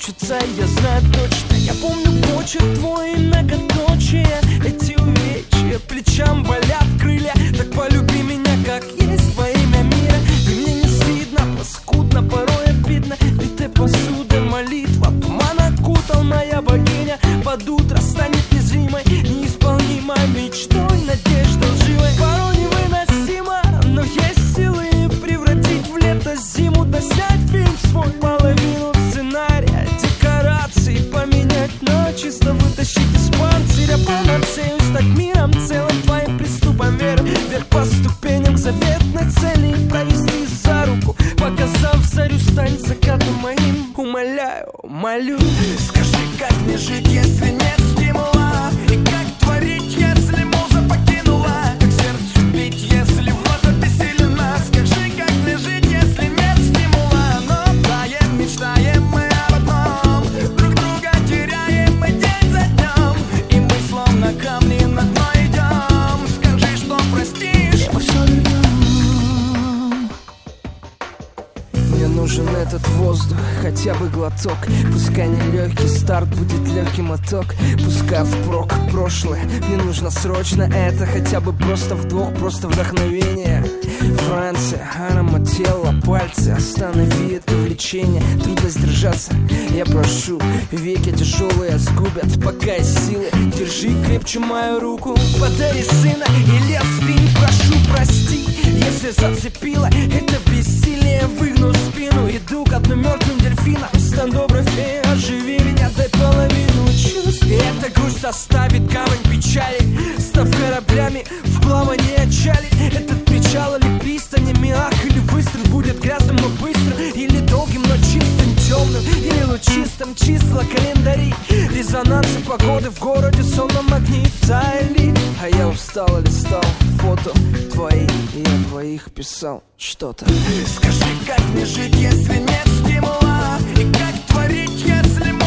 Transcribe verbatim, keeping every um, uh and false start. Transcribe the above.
получится, я знаю точно. Я помню почерк твой и многоточие. Эти увечья плечам болят крылья. Так полюби меня, как есть, во имя мира. И мне не стыдно, паскудно, порой обидно. Ведь ты посуда, молитва, туман окутал моя богиня. Под утро станет незримой, неисполнимой мечтой, надежда лживой. Порой невыносимо, но есть силы превратить в лето зиму. Да снять фильм свой, половину сценария, декорации поменять на чисто, вытащить из панциря. Полноцеюсь так миром целым, твоим приступом веры вверх по ступеням к заветной цели. И провести за руку, показав зарю, стань закатом моим. Умоляю, молю, скажи, как мне жить, если нет стимула? И как творить, если муза покинула? Как сердцу бить, если вновь обессилена? Скажи, как мне жить, если нет стимула? Но таем, мечтаем мы об одном, друг друга теряем мы день за днем, и мы словно камни на дно идем. Скажи, что простишь, мы все вернем. Мне нужен этот воздух, хотя бы глоток. Пускай не легкий старт, будет легкий моток. Пускай впрок прошлое, мне нужно срочно это. Хотя бы просто вдох, просто вдохновение. Франция, аромат тела, пальцы, останови это влечение. Трудно сдержаться, я прошу. Веки тяжелые сгубят, пока есть силы. Держи крепче мою руку, подари сына или остынь, прошу, прости. Если зацепило это бессилие, выгну спину, иду к одному мертвым дельфинам. Стендографе, оживи меня, дай половину чувств. И эта грусть оставит камень печали, став кораблями в плавание отчали. Этот причал или пристанями, ах, или выстрел будет грязным, но быстрым, или долгим, но чистым, темным, или лучистым. Числа календари, резонансы погоды в городе сонном нагнетали. А я устал, листал фото твои, и я твоих писал что-то. Скажи, как мне жить, если нет стимула? И как творить, если